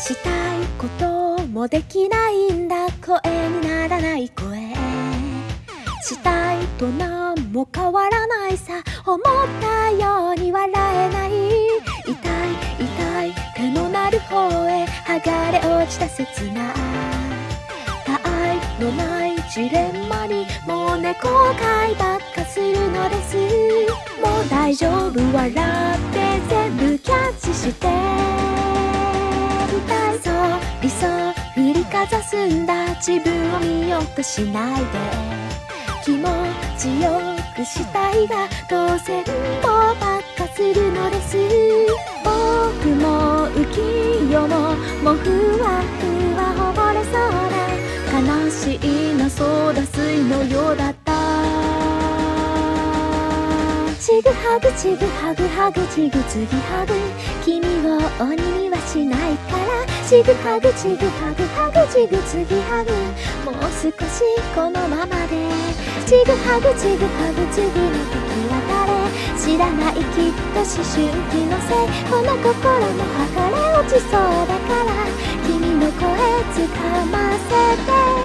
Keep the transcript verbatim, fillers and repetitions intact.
したいこともできないんだ、声にならない声。したいと何も変わらないさ、思ったように笑えない。痛い痛い手のなる方へ剥がれ落ちた切な他愛のないジレンマにもう猫飼いばっかするのです。もう大丈夫、笑って全部キャッチしてそう理想振りかざすんだ、自分を見ようとしないで。気持ちよくしたいがどうせんぼばっかするのです。僕も浮世のもうふわふわ溺れそうな悲しいなソーダ水のようだった。ちぐはぐちぐはぐはぐちぐつぎはぐ、君を鬼にはしないから。ちぐはぐちぐはぐはぐちぐつぎはぐ、もう少しこのままで。ちぐはぐちぐはぐ次の時は誰知らない、きっと思春期のせい。この心も剥がれ落ちそうだから君の声つかませて